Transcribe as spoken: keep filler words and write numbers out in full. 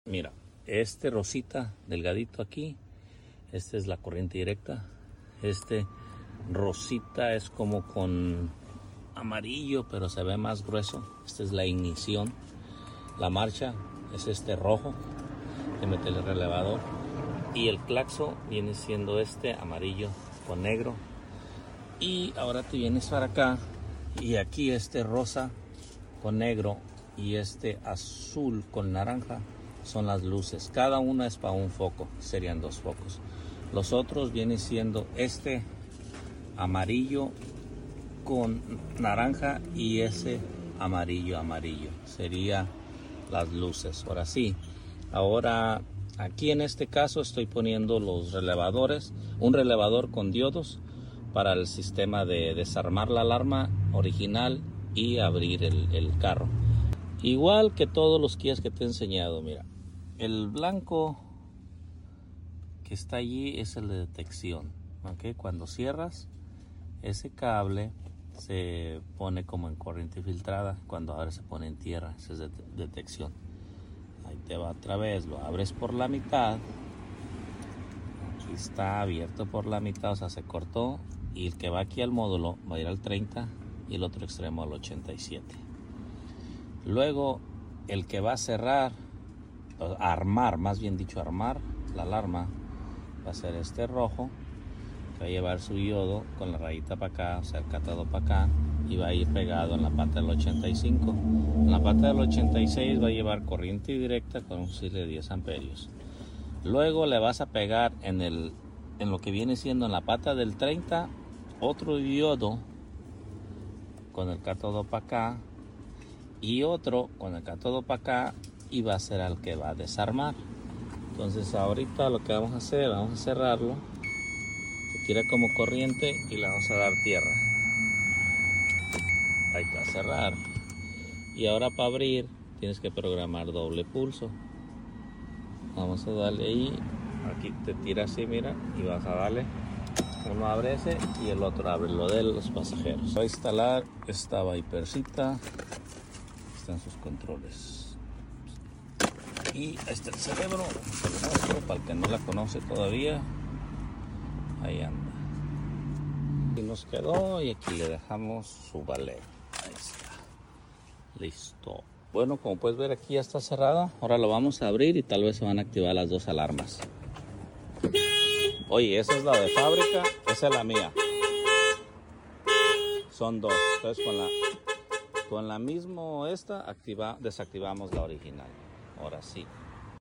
Mira, este rosita delgadito aquí, esta es la corriente directa. Este rosita es como con amarillo, pero se ve más grueso. Esta es la ignición. La marcha es este rojo que mete el relevador. Y el claxon viene siendo este amarillo con negro. Y ahora te vienes para acá y aquí este rosa con negro y este azul con naranja son las luces. Cada una es para un foco, serían dos focos. Los otros vienen siendo este amarillo con naranja y ese amarillo amarillo. Sería las luces. Ahora sí, ahora aquí en este caso estoy poniendo los relevadores, un relevador con diodos para el sistema de desarmar la alarma original y abrir el, el carro. Igual que todos los guías que te he enseñado, mira, el blanco que está allí es el de detección, ¿ok? Cuando cierras, ese cable se pone como en corriente filtrada, cuando ahora se pone en tierra, esa es de detección. Ahí te va otra vez, lo abres por la mitad, aquí está abierto por la mitad, o sea, se cortó, y el que va aquí al módulo va a ir al treinta y el otro extremo al ochenta y siete. Luego, el que va a cerrar, a armar, más bien dicho, armar la alarma, va a ser este rojo, que va a llevar su diodo con la rayita para acá, o sea, el cátodo para acá, y va a ir pegado en la pata del ochenta y cinco. En la pata del ochenta y seis va a llevar corriente directa con un fusible de diez amperios. Luego le vas a pegar en, el, en lo que viene siendo en la pata del treinta, otro diodo con el cátodo para acá, y otro con el cátodo para acá, y va a ser al que va a desarmar. Entonces ahorita lo que vamos a hacer, vamos a cerrarlo, se tira como corriente y le vamos a dar tierra. Ahí está, cerrar. Y ahora para abrir tienes que programar doble pulso. Vamos a darle ahí, aquí te tira así, mira, y vas a darle. Uno abre ese y el otro abre lo de los pasajeros. Va a instalar esta vipercita. Están sus controles. Y ahí está el cerebro, se lo muestro para el que no la conoce todavía. Ahí anda. Y nos quedó, y aquí le dejamos su baleo. Ahí está. Listo. Bueno, como puedes ver, aquí ya está cerrada. Ahora lo vamos a abrir y tal vez se van a activar las dos alarmas. Oye, esa es la de fábrica, esa es la mía. Son dos. Entonces con la, con la misma esta activa, desactivamos la original. Ahora sí.